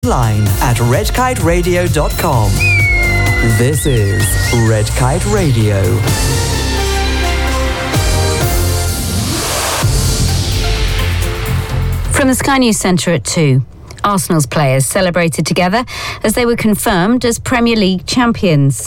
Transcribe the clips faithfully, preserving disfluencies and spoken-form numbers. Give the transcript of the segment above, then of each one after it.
Online at red kite radio dot com. This is Red Kite Radio. From the Sky News Centre at two. Arsenal's players celebrated together as they were confirmed as Premier League champions.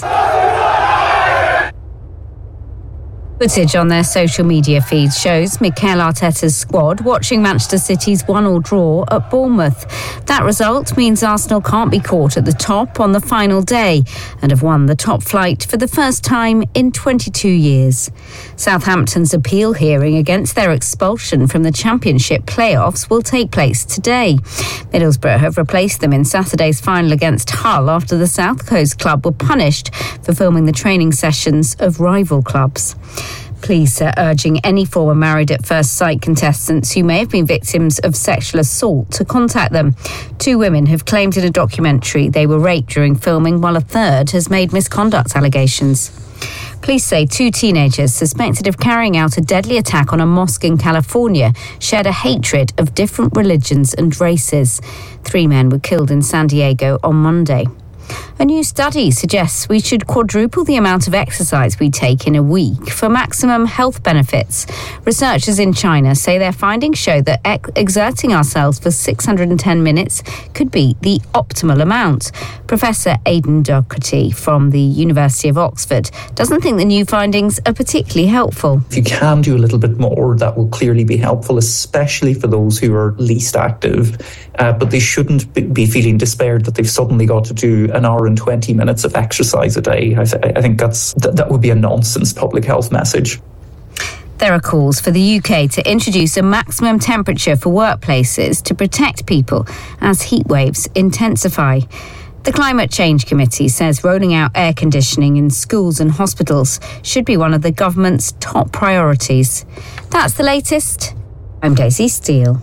Footage on their social media feeds shows Mikel Arteta's squad watching Manchester City's one-all draw at Bournemouth. That result means Arsenal can't be caught at the top on the final day and have won the top flight for the first time in twenty-two years. Southampton's appeal hearing against their expulsion from the Championship playoffs will take place today. Middlesbrough have replaced them in Saturday's final against Hull after the South Coast club were punished for filming the training sessions of rival clubs. Police are urging any former Married at First Sight contestants who may have been victims of sexual assault to contact them. Two women have claimed in a documentary they were raped during filming, while a third has made misconduct allegations. Police say two teenagers suspected of carrying out a deadly attack on a mosque in California shared a hatred of different religions and races. Three men were killed in San Diego on Monday. A new study suggests we should quadruple the amount of exercise we take in a week for maximum health benefits. Researchers in China say their findings show that ex- exerting ourselves for six hundred ten minutes could be the optimal amount. Professor Aidan Doherty from the University of Oxford doesn't think the new findings are particularly helpful. If you can do a little bit more, that will clearly be helpful, especially for those who are least active. Uh, but they shouldn't be feeling despaired that they've suddenly got to do an hour and twenty minutes of exercise a day. I, th- I think that's th- that would be a nonsense public health message. There are calls for the U K to introduce a maximum temperature for workplaces to protect people as heat waves intensify. The Climate Change Committee says rolling out air conditioning in schools and hospitals should be one of the government's top priorities. That's the latest. I'm Daisy Steele.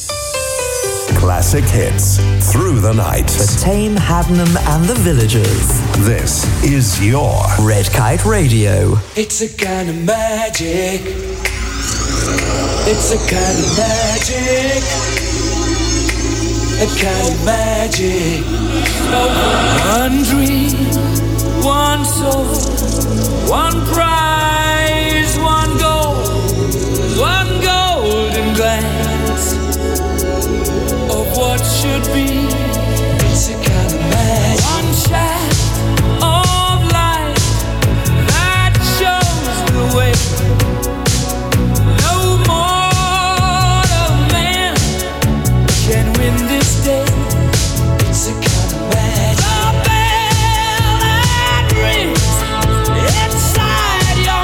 Classic hits through the night. The Tame, Hadnam and the Villagers. This is your Red Kite Radio. It's a kind of magic. It's a kind of magic. A kind of magic. One dream, one soul, one prize, one goal, one golden glance of what should be. It's a kind of magic. One shaft of light that shows the way. No mortal man can win this day. It's a kind of magic. The bell that rings inside your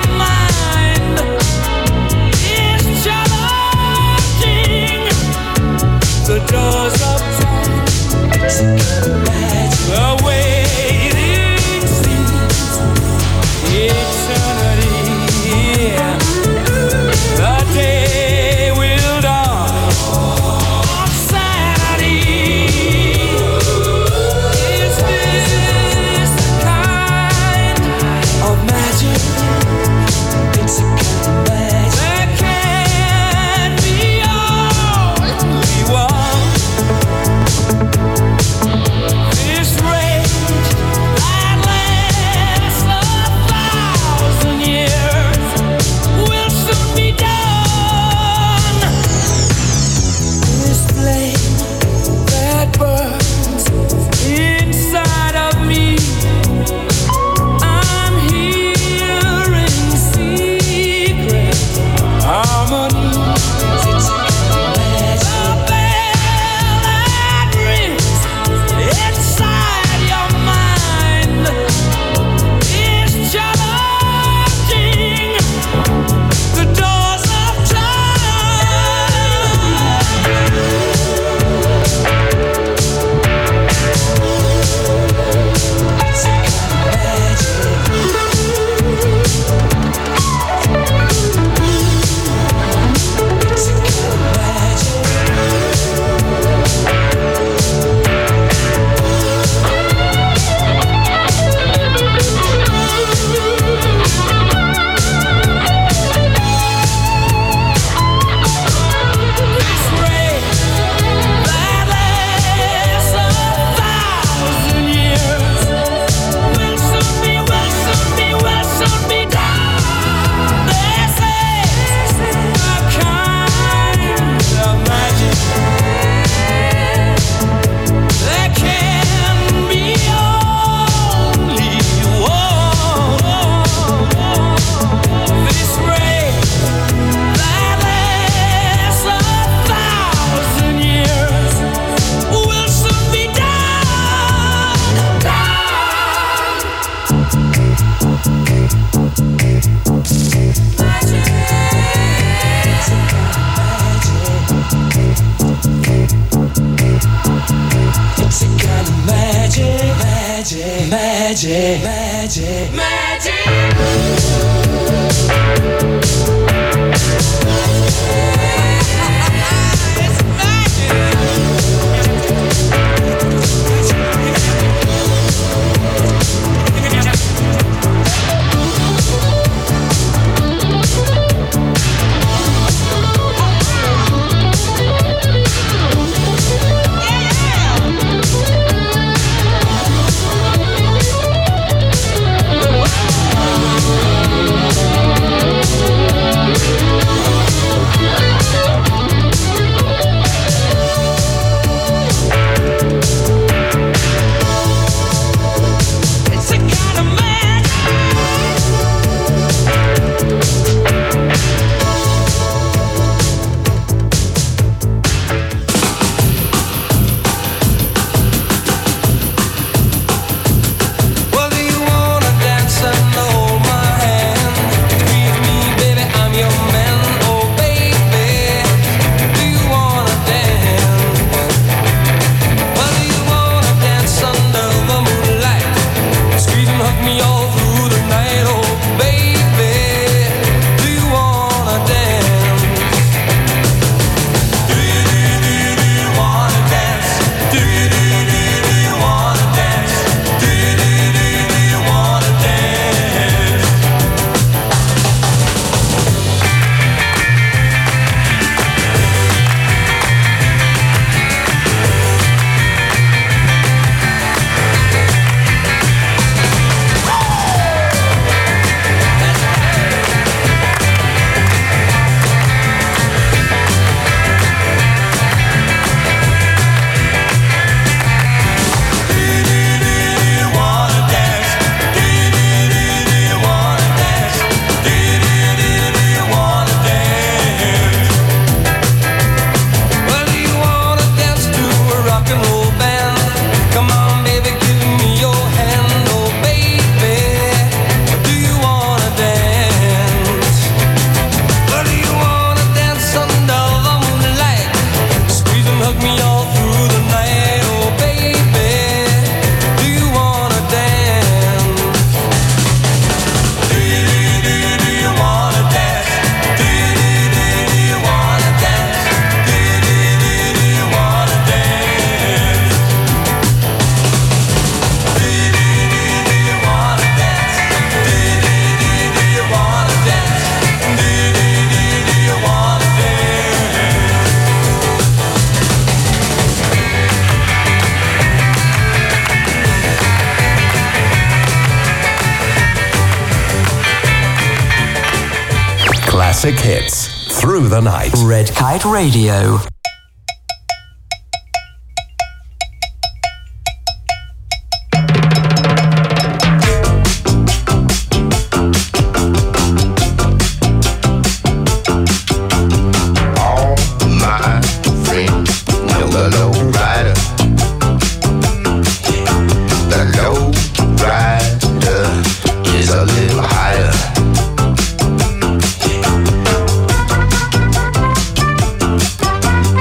kind of magic, magic, magic, magic, magic. Classic hits through the night. Red Kite Radio. Higher.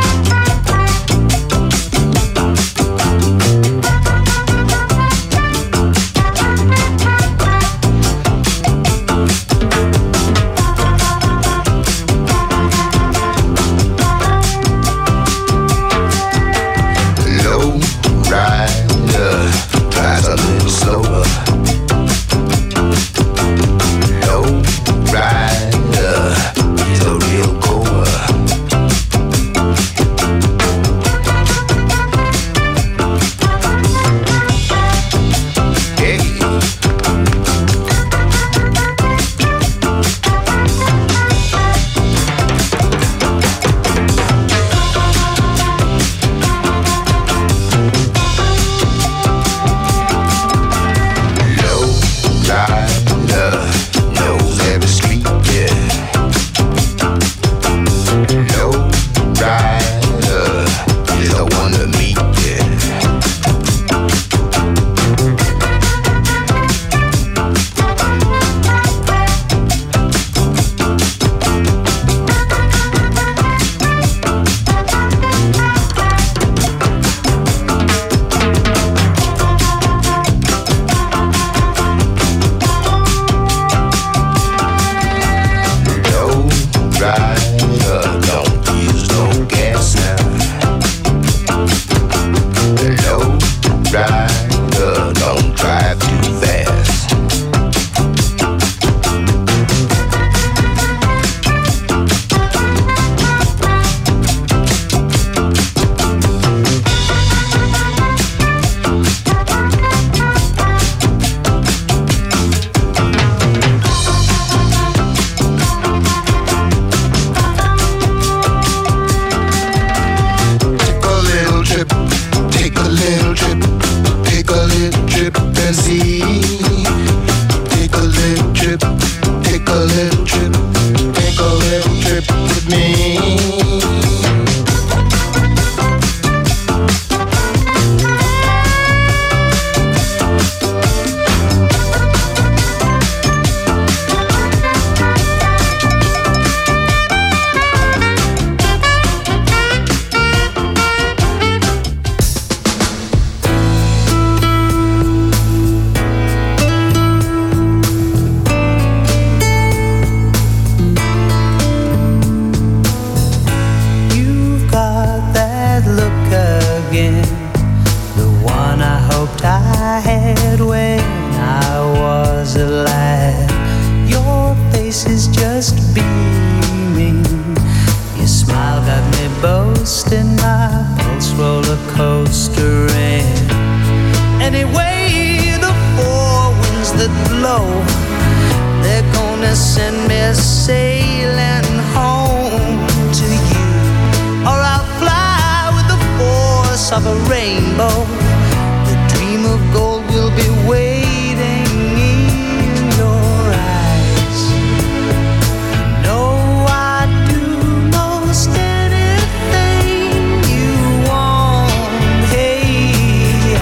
anyway, the four winds that blow, they're gonna send me sailing home to you. Or I'll fly with the force of a rainbow. The dream of gold will be waiting in your eyes. You know I'd do most anything you want. Hey,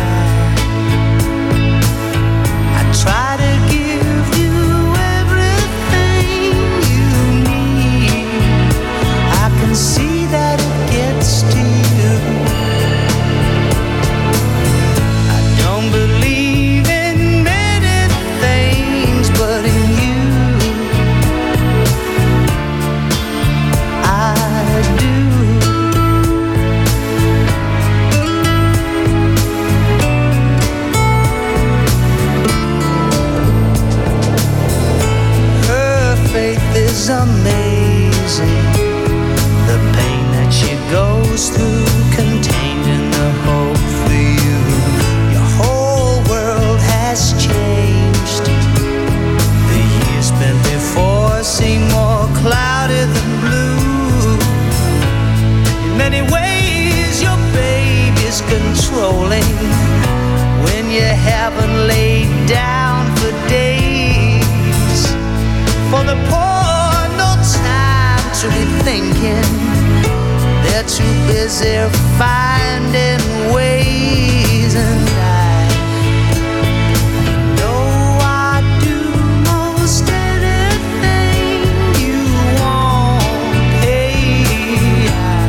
I, I try to give you everything you need. I can see that it gets to you. I don't believe in many things, but in you I do. Her faith is amazing. The pain that she goes through, contained in the hope for you. Your whole world has changed. The years spent before seem more cloudy than blue. In many ways, your baby's controlling when you haven't laid down for days. For the poor, no time to be thinking. They're too busy finding ways, and I know I'd do most anything you want. Hey, I,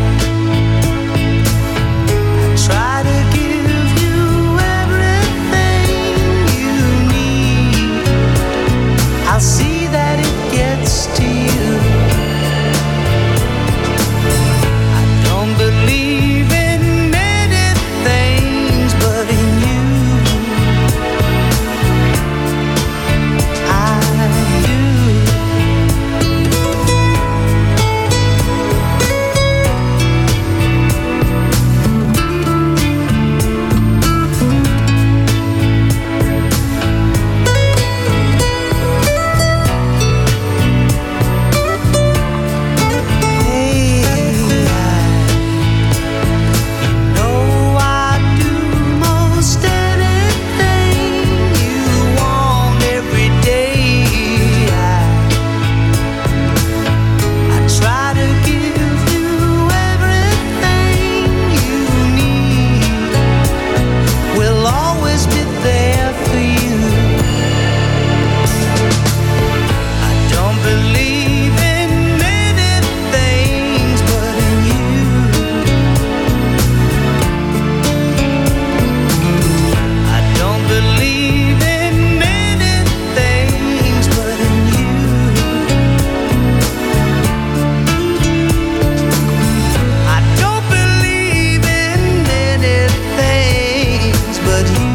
I try to give you everything you need. I'll see that it gets to you. I don't believe in many things, but in you I do. Hey, I know I'd do most anything you want every day. I, I try to give you everything you need. We'll always be there for you. I don't believe in many things, but in you I don't believe in many things, but in you I don't believe in many things, but you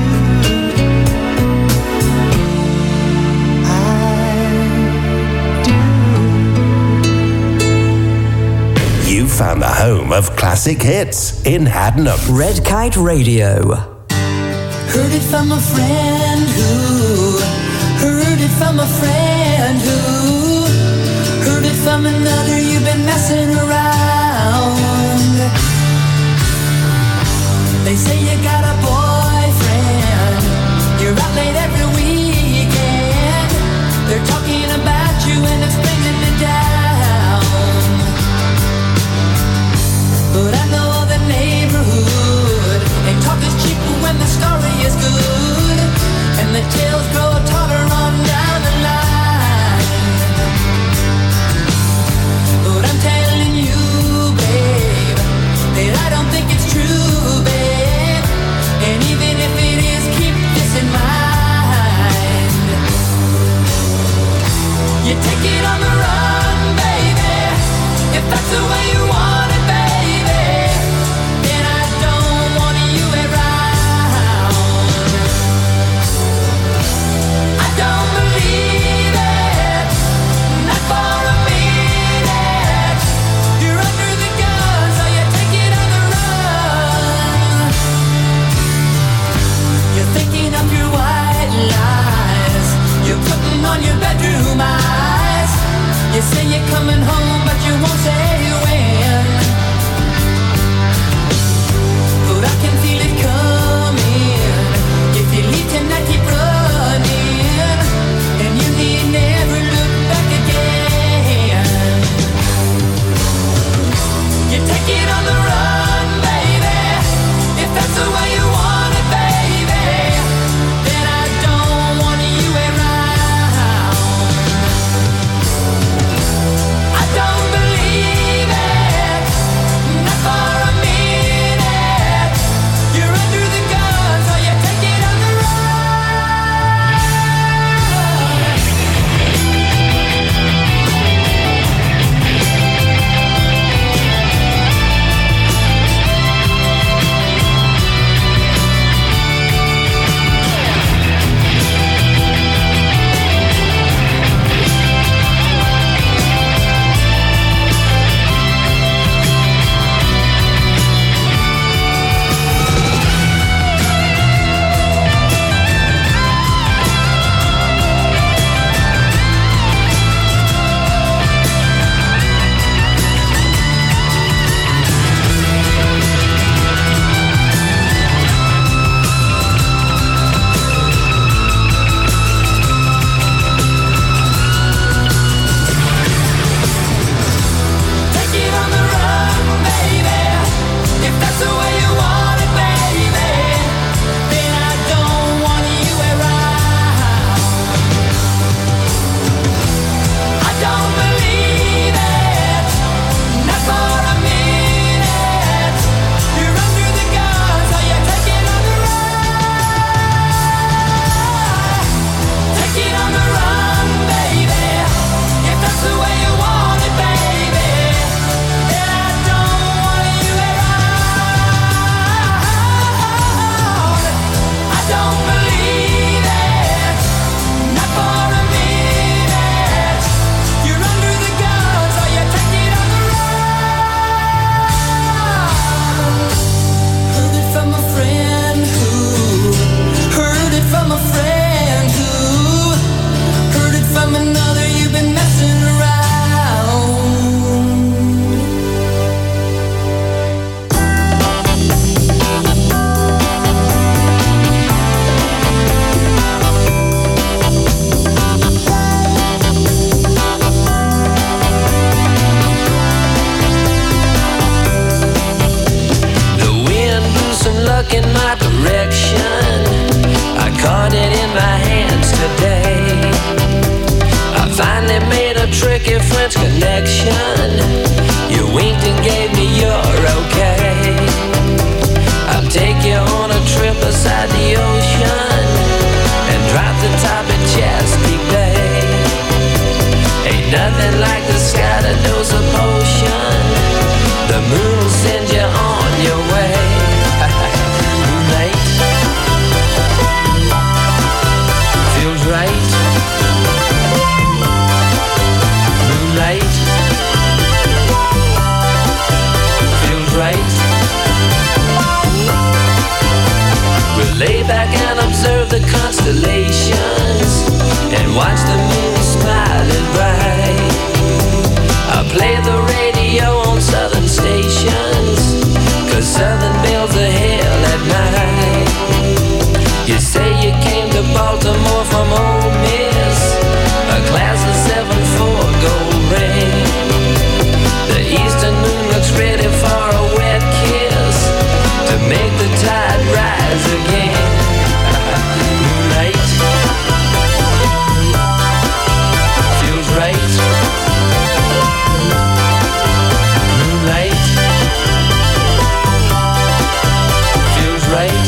I do. You found the home of classic hits in Haddenham. Red Kite Radio. Heard it from a friend who heard it from a friend who heard it from another. You've been messing around. They say you got a boyfriend. You're out late every weekend. They're talking about you and it's bringing me down. But I know the neighborhood. They talk is cheap when the story is good, and the tales grow taller on down the line. But I'm telling you, babe, that I don't think it's true, babe. And caught it in my hands today. I finally made a tricky French connection. You winked and gave me your okay. I'll take you on a trip beside the ocean and drop the top at Chesapeake Bay. Ain't nothing like the sky to dose a potion. The moon will send you on your way. Moonlight feels right. Moonlight feels right. We'll lay back and observe the constellations and watch the moon smiling bright. I play the radio on southern stations, 'cause southern bells are hell at night. You say you came to Baltimore from Ole Miss, a class of seven four gold ring. The eastern moon looks ready for a wet kiss to make the tide rise again. Moonlight feels right. Moonlight feels right.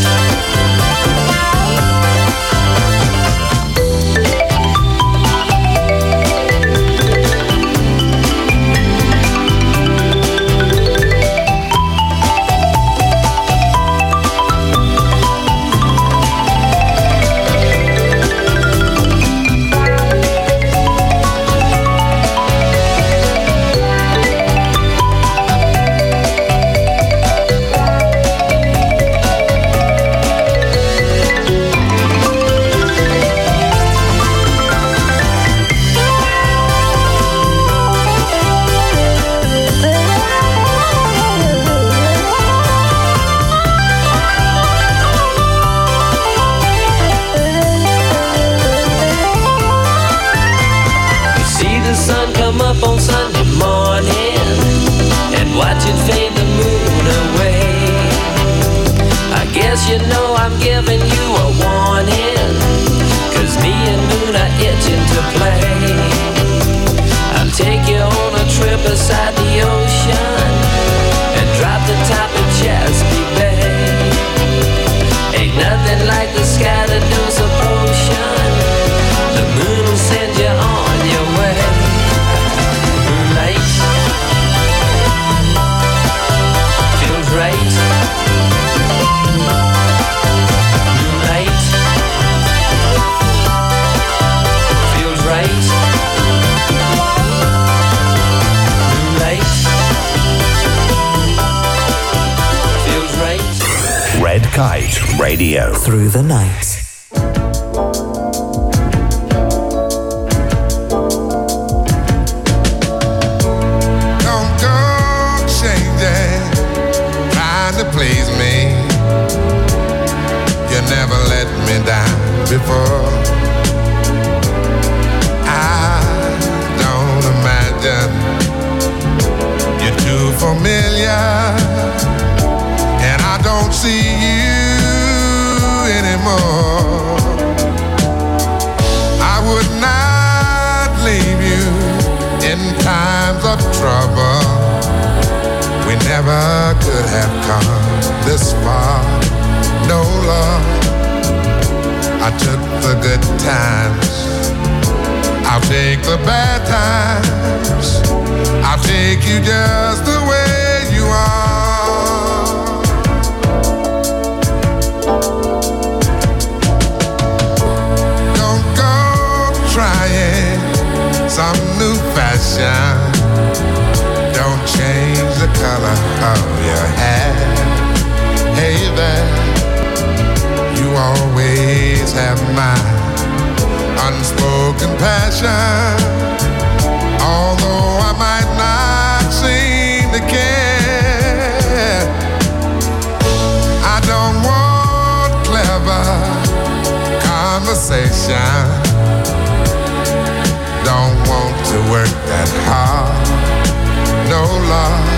On Sunday morning and watch it fade the moon away. I guess you know I'm giving you a warning, 'cause me and moon are itching to play. I'll take you on a trip beside the ocean and drop the top of Chesapeake Bay. Ain't nothing like the sky to dose a potion. The moon will send you on your way. Moonlight feels right. Moonlight feels right. Moonlight feels right. Red Kite Radio. Through the night. Please me, you never let me down before. I don't imagine you're too familiar, and I don't see you anymore. I would not leave you in times of trouble. We never could have come this far, no love. I took the good times, I'll take the bad times. I'll take you just the way you are. Don't go trying some new fashion. Don't change the color of your hair. Hey there, you always have my unspoken passion. Although I might not seem to care, I don't want clever conversation. Don't want to work that hard. No love,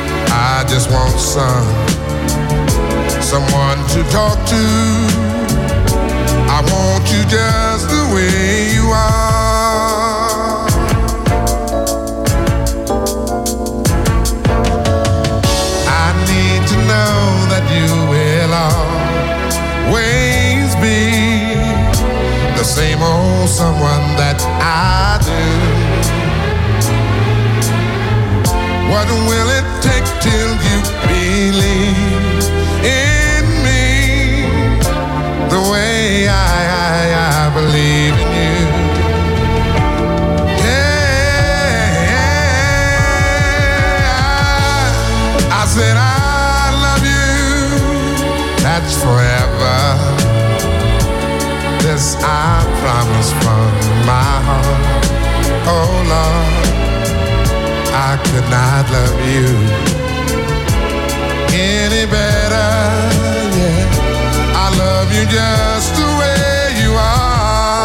I just want some, someone to talk to. want you just the way you are. I need to know that you will always be the same old someone that I do. What will it take till you believe in me the way I, I, I believe in you? Yeah, I, I said I love you, that's forever. This I promise from my heart. Oh Lord, I could not love you any better, yeah. I love you just the way you are.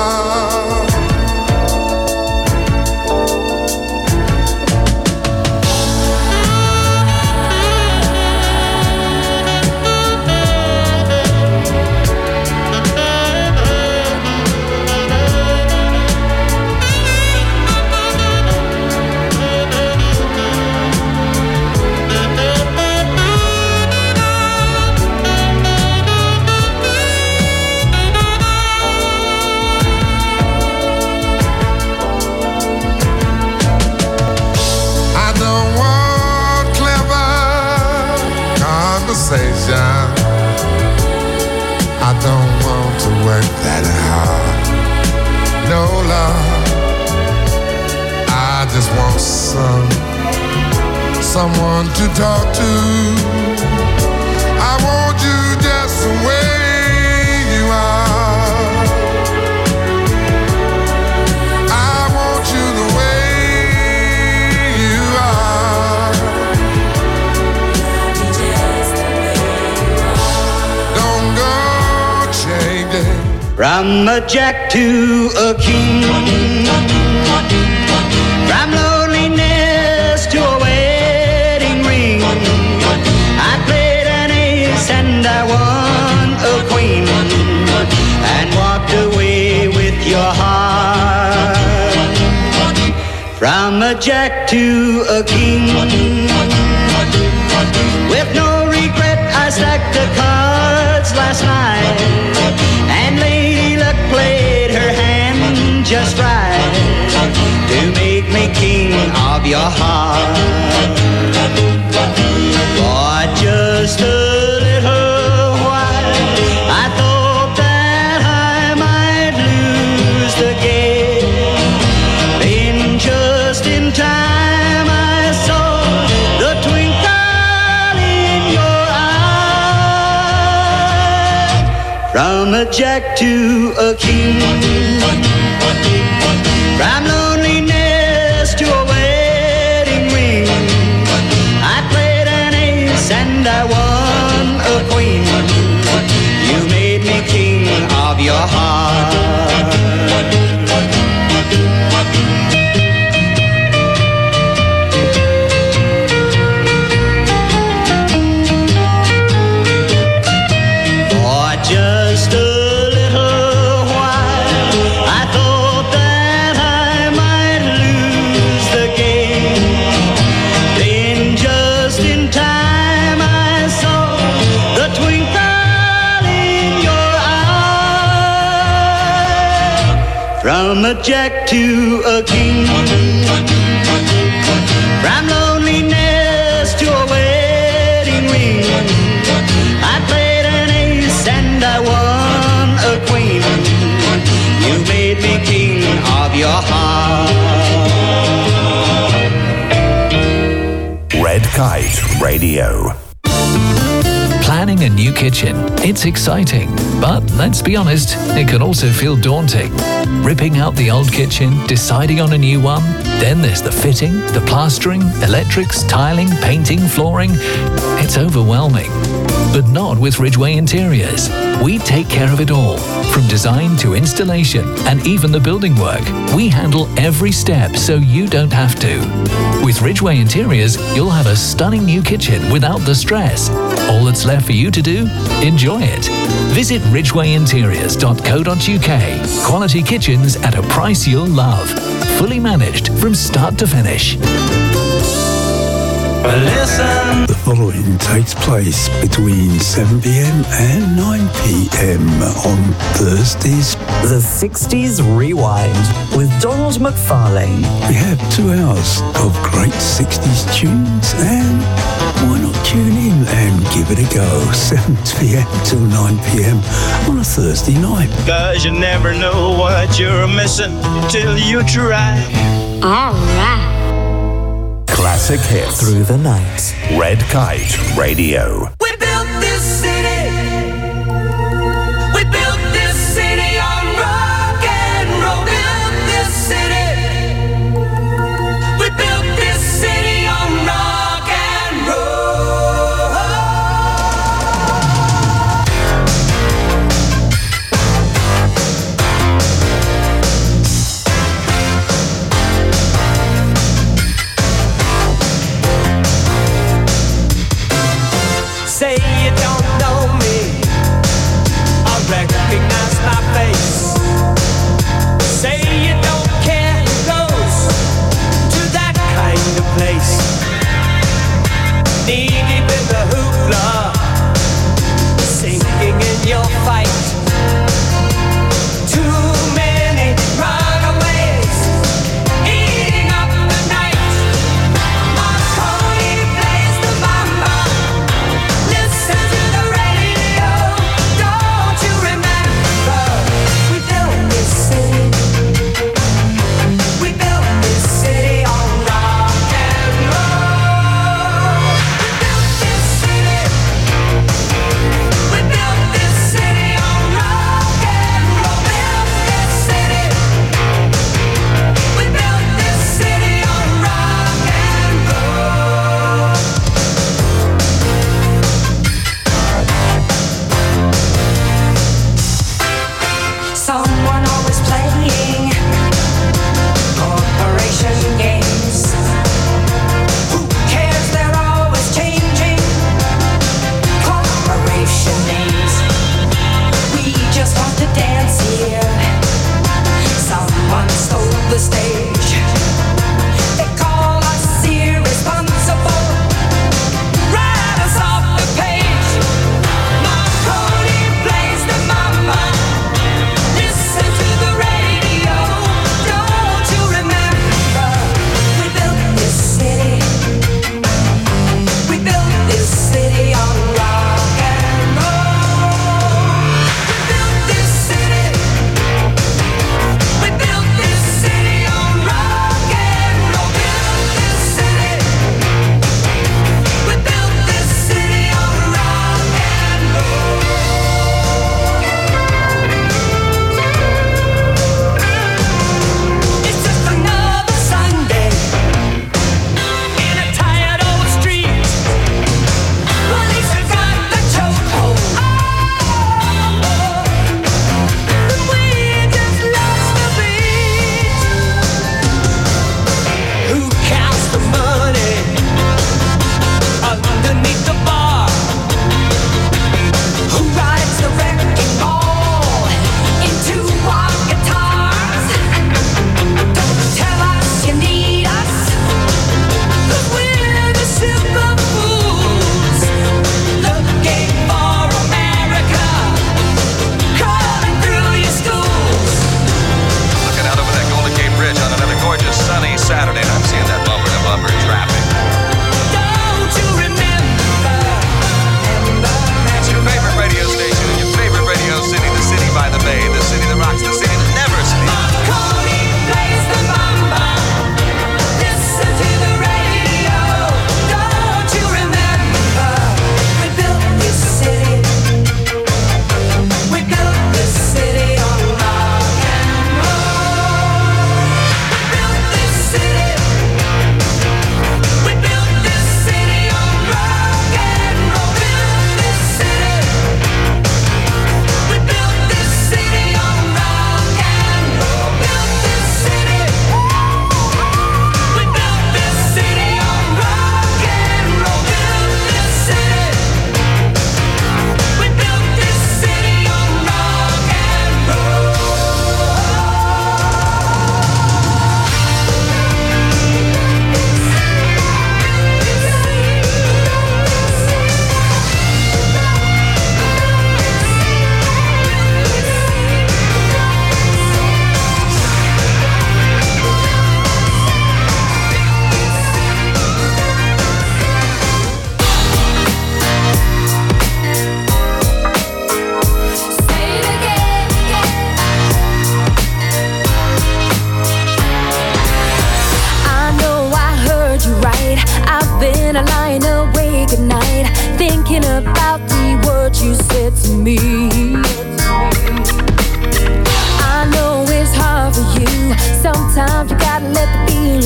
I don't want to work that hard. No, Lord, I just want some someone to talk to. I want you just the way you are. I want you the way you are. Don't go changing. From a jack to a king, from loneliness to a wedding ring, I played an ace and I won a queen, and walked away with your heart. From a jack to a king, with no regret I stacked the cards last night, and Lady Luck played her hand just right to make me king of your heart. For just a little while I thought that I might lose the game. Then just in time I saw the twinkle in your eye. From a jack to a king, from loneliness to a wedding ring, I played an ace and I won a queen. You made me king of your heart. For just a little while I thought that I might lose the game. Then just in time I saw the twinkle in your eye. From a jack to a king, from loneliness to a wedding ring, I played an ace and I won a queen. You made me king of your heart. Red Kite Radio. Planning a new kitchen. It's exciting, but let's be honest, it can also feel daunting. Ripping out the old kitchen, deciding on a new one, then there's the fitting, the plastering, electrics, tiling, painting, flooring. It's overwhelming. but not with Ridgeway Interiors. We take care of it all, from design to installation and even the building work. We handle every step so you don't have to. With Ridgeway Interiors, you'll have a stunning new kitchen without the stress. All that's left for you to do? Enjoy it. Visit ridgeway interiors dot co dot uk. Quality kitchens at a price you'll love. Fully managed from start to finish. Listen. The following takes place between seven p.m. and nine p.m. on Thursdays. The sixties Rewind with Donald McFarlane. We have two hours of great sixties tunes, and why not tune in and give it a go? seven p.m. till nine p.m. on a Thursday night. Cause you never know what you're missing till you try. All right. Classic hits Through the night. Red Kite Radio. We built this city. We built this city on rock and roll. Built this city. We built this city on rock and roll.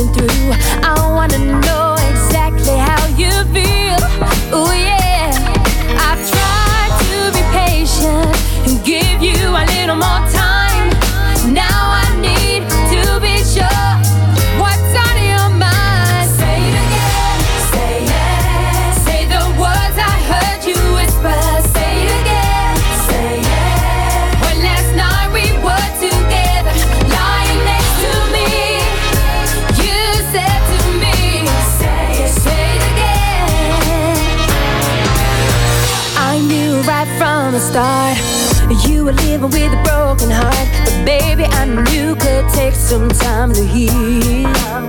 coming through. I wanna know exactly how you feel. Ooh yeah, I've tried to be patient and give you a little more time. Now I need to be sure what's on your mind. Say it again, say it. Say the words I heard you whisper. Say it again, say it. When last night we were together, lying next to me, you said to me, say it, say it again. I knew right from the start you were living with a broken heart, but baby, I knew could take some time to heal.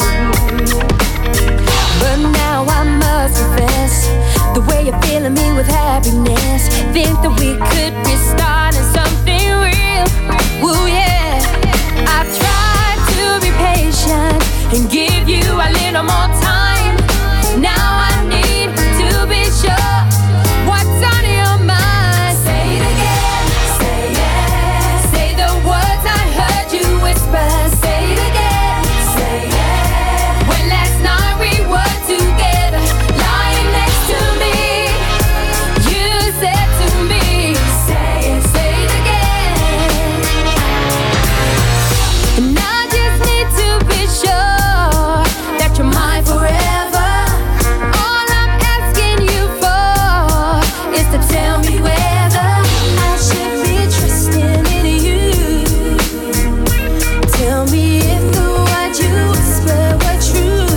But now I must confess, the way you're filling me with happiness, think that we could be starting something real. Ooh yeah, I've tried to be patient and give you a little more time. Now I need to be sure what's on your mind. Say it again, say it. Say the words I heard you whisper. Say it again, say it. When last night we were together, lying next to me, you said to me, say it, say it again. And I just need to be sure that you're mine forever. All I'm asking you for is to tell me whether I should be trusting in you. Tell me if the words you whisper were true.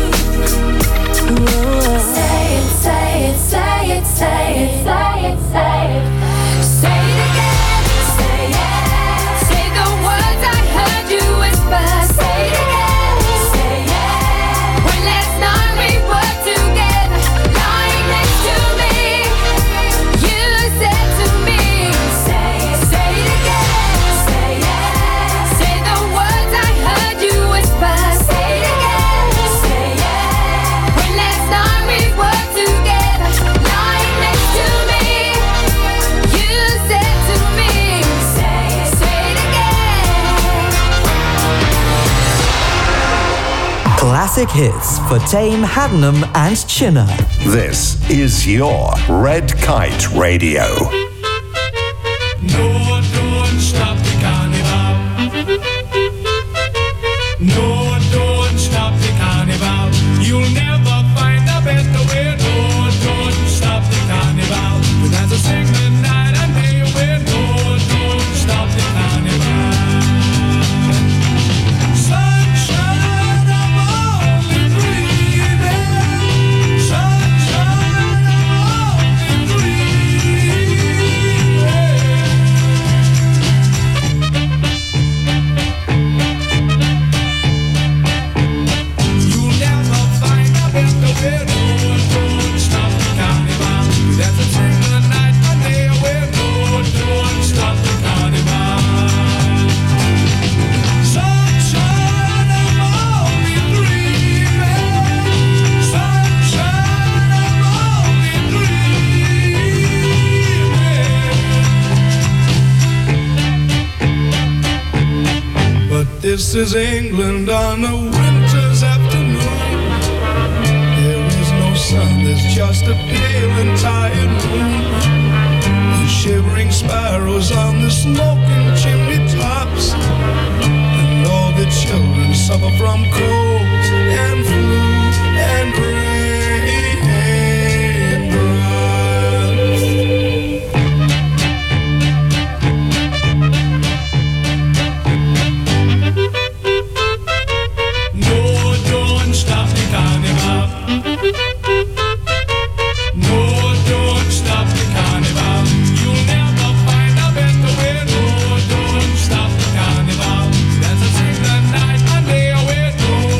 Whoa. Say it, say it, say it, say it, say it, say it. Say it again, say it. Say the words I heard you whisper. Say it again, say it. When last night we were together, lying next to me, you said to me, say it, say it again, say it. Say the words I heard you whisper. Say it again, say it. When last night we were together, lying next to me, you said to me, say it, say it again. Classic hits for Tame, Haddenham and Chinner. This is your Red Kite Radio. No, don't stop the carnival. No, don't stop the carnival. You'll never find a better way. No, don't stop the carnival. But that's a singing night and day away. No, don't stop the carnival. Sunshine, I'm only dreaming. Sunshine, I'm only You'll never find a better way. No, don't stop the carnival. That's a single night and day away. No, don't stop the carnival. Sunshine, I'm only dreaming. Sunshine, I'm only dreaming. But this is England on a winter's afternoon. There is no sun, there's just a pale and tired moon. The shivering sparrows on the smoking chimney tops, and all the children suffer from colds and flu and brain rot. No, don't stop the carnival. No, don't stop the carnival. You'll never find a better way. No, don't stop the carnival. That's a single night and day away. No,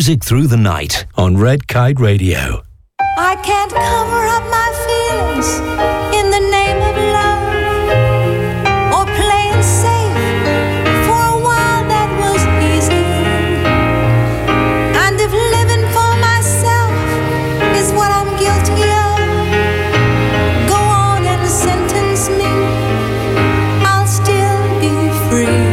Music through the night on Red Kite Radio. I can't cover up my feelings in the name of love or playing safe. For a while that was easy, and if living for myself is what I'm guilty of, go on and sentence me, I'll still be free.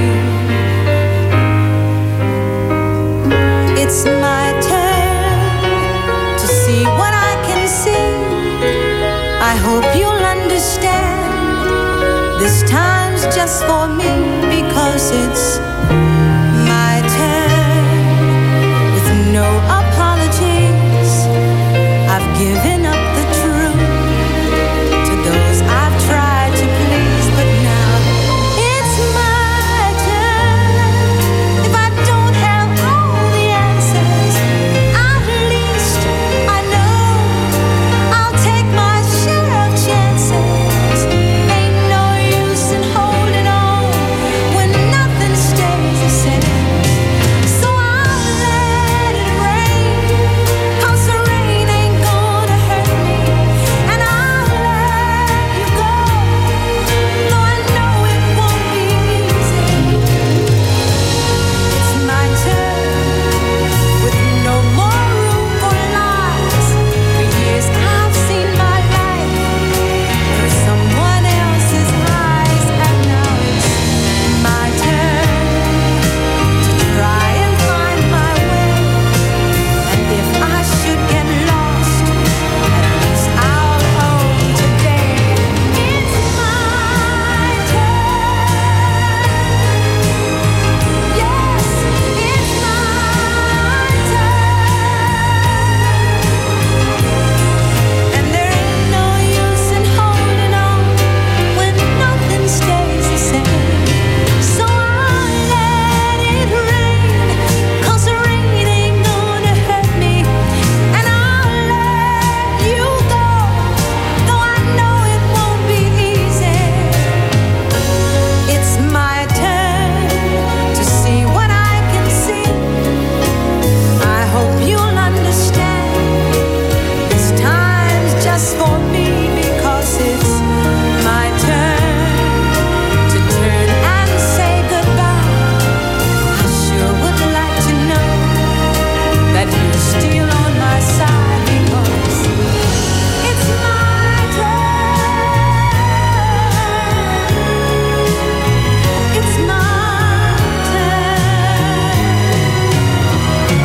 It's my turn to see what I can see. I hope you'll understand. This time's just for me because it's my turn. With no apologies, I've given up the truth to those I've tried to please. But now it's my turn. If I don't have all the answers, at least I know I'll take my share of chances. Ain't no use in holding on when nothing stays the same. So I'll let it rain, 'cause the rain ain't gonna hurt me. And I'll let you go, though I know it won't be easy. It's my turn, with no more room for lies. For years I've seen my life through someone else's eyes, and now it's my turn to try and find my way. And if I should get lost, at least I'll own today. It's my turn. Yes, it's my turn. And there ain't no use in holding on when nothing stays the same. So I'll let it rain, 'cause the rain ain't gonna hurt me. And I'll let you go, though I know it won't be easy. It's my turn to see what I can see. I hope you'll understand. This time's just for me because it's my turn to turn and say goodbye. I sure would like to know that you're still on my side because it's my turn. It's my turn.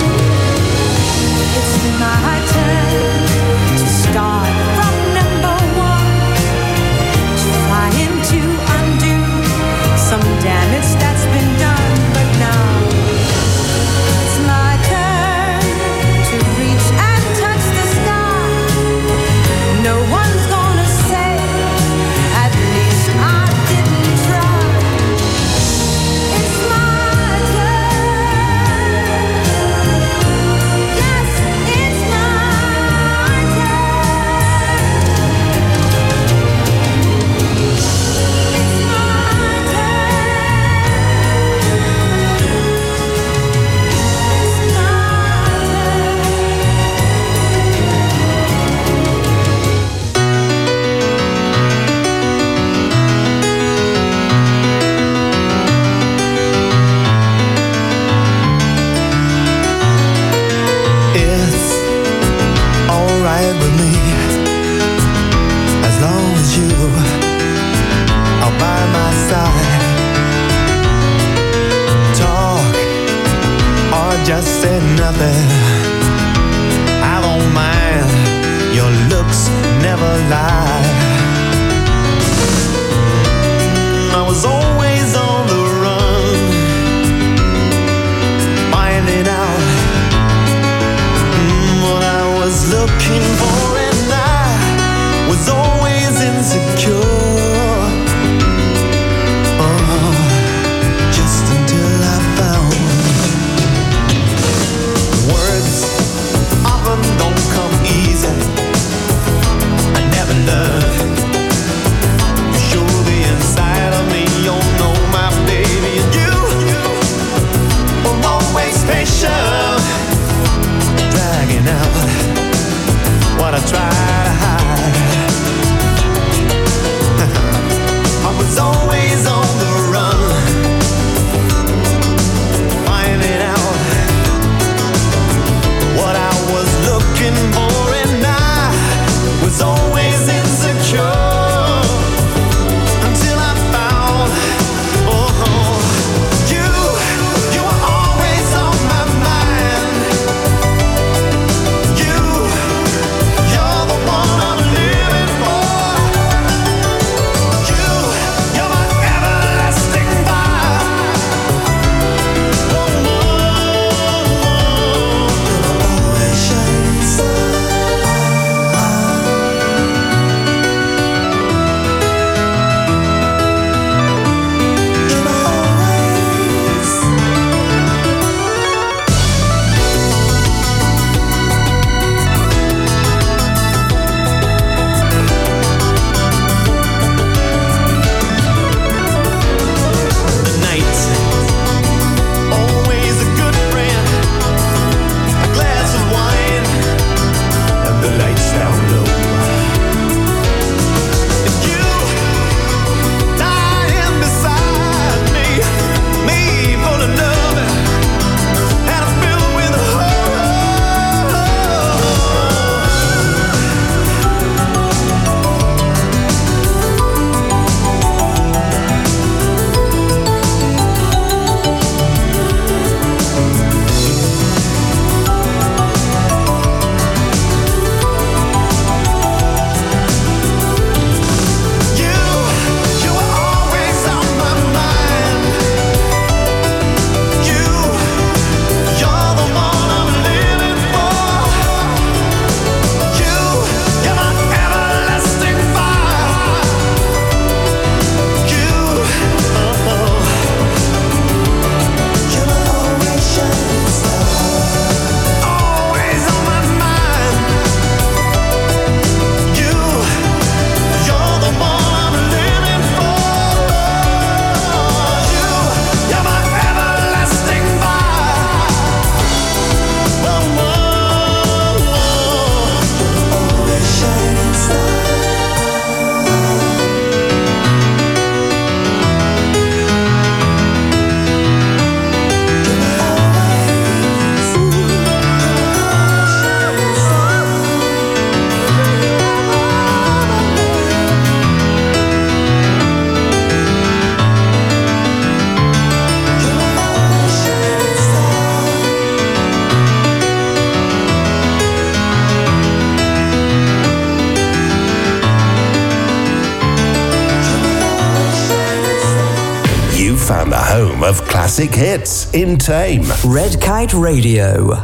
It's my turn to start from number one, trying to undo some damage that's been done. But now it's my turn to reach and touch the sky. No one's gonna say, at least I didn't try. It's my turn. Yes, it's my It's alright with me as long as you are by my side. Talk or just say nothing. I don't mind. Your looks never lie. I was always on the run, finding out mm, what I was looking for, and I was always insecure. Oh, just until I found words often don't come easy. I never learned to show the inside of me. You know my baby, and you were always patient. of classic hits in Tame. Red Kite Radio.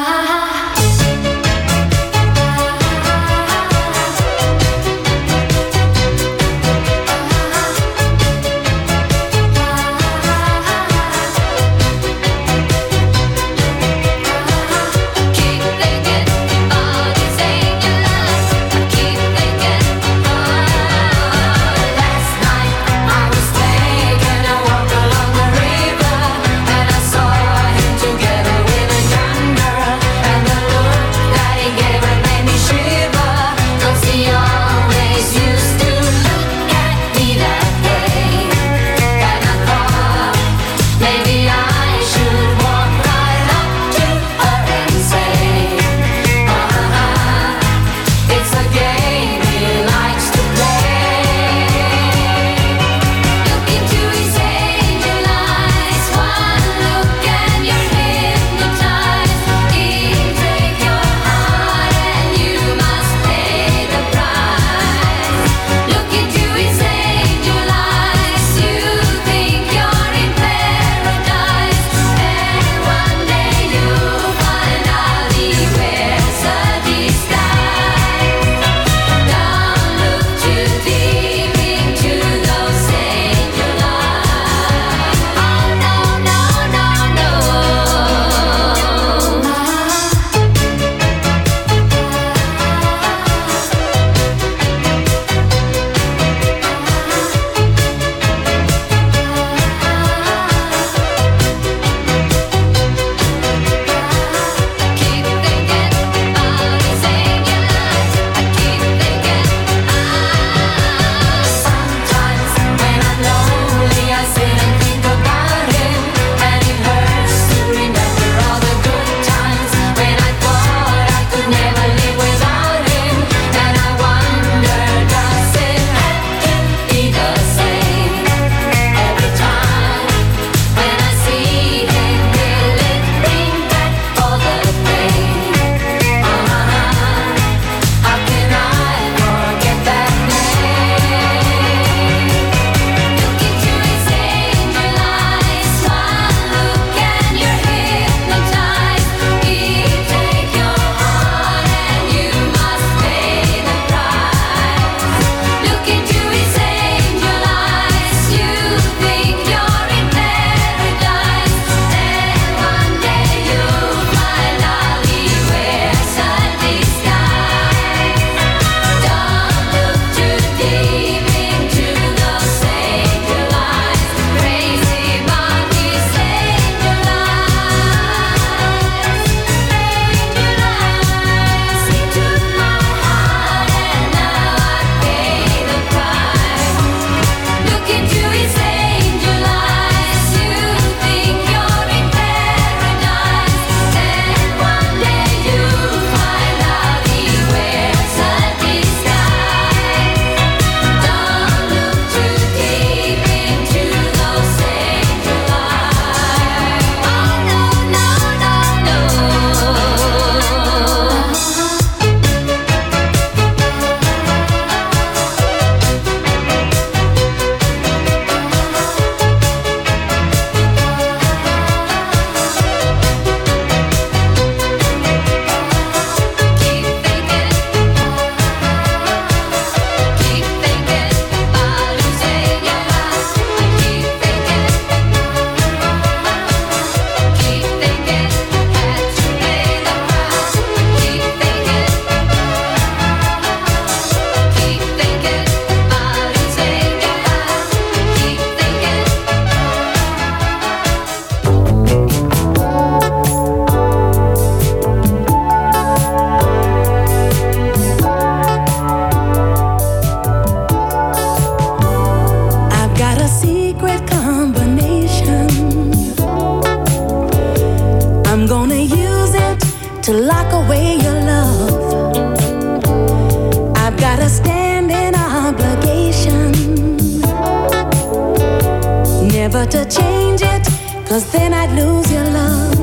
never to change it, 'cause then I'd lose your love.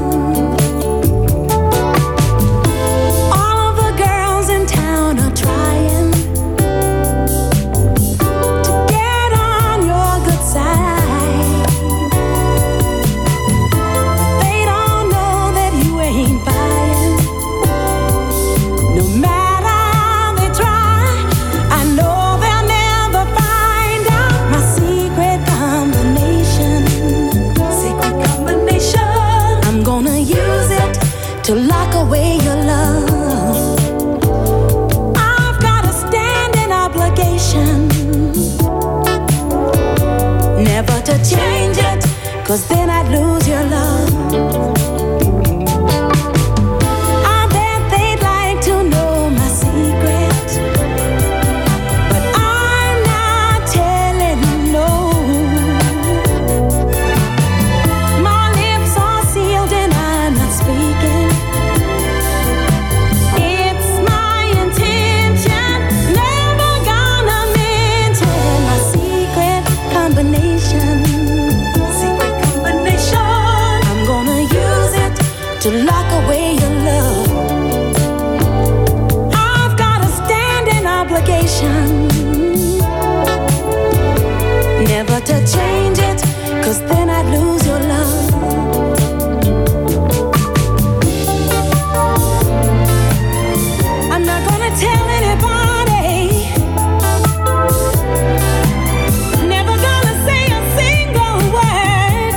All of the girls in town are trying to get on your good side. 'cause then I'd lose your love. I bet they'd like to know my secret, but I'm not telling no. My lips are sealed and I'm not speaking. It's my intention, never gonna mention my secret combination. Secret combination. I'm gonna use it to lock away your love. I've got a standing obligation, never to change it, 'cause then I'd lose your love. I'm not gonna tell anybody, never gonna say a single word.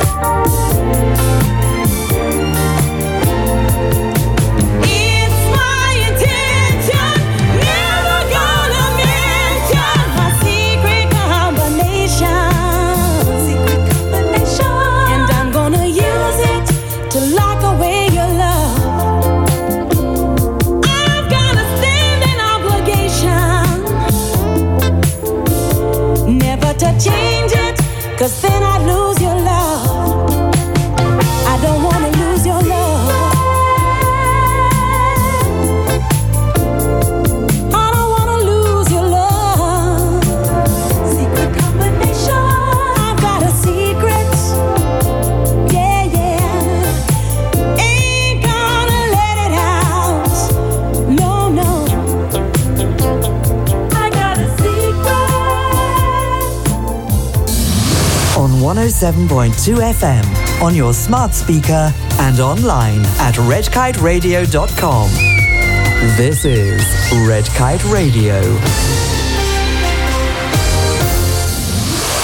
It's my intention, never gonna mention my secret combination. Secret combination. And I'm gonna use it to lock away your love. I've got a standing obligation, never to change it, 'cause then I'd lose your love. I don't wanna lose your love. I don't wanna lose your love. Secret combination. I've got a secret. Yeah, yeah. Ain't gonna let it out. No, no. I got a secret. On one oh seven point two F M, on your smart speaker and online at red kite radio dot com. This is Red Kite Radio.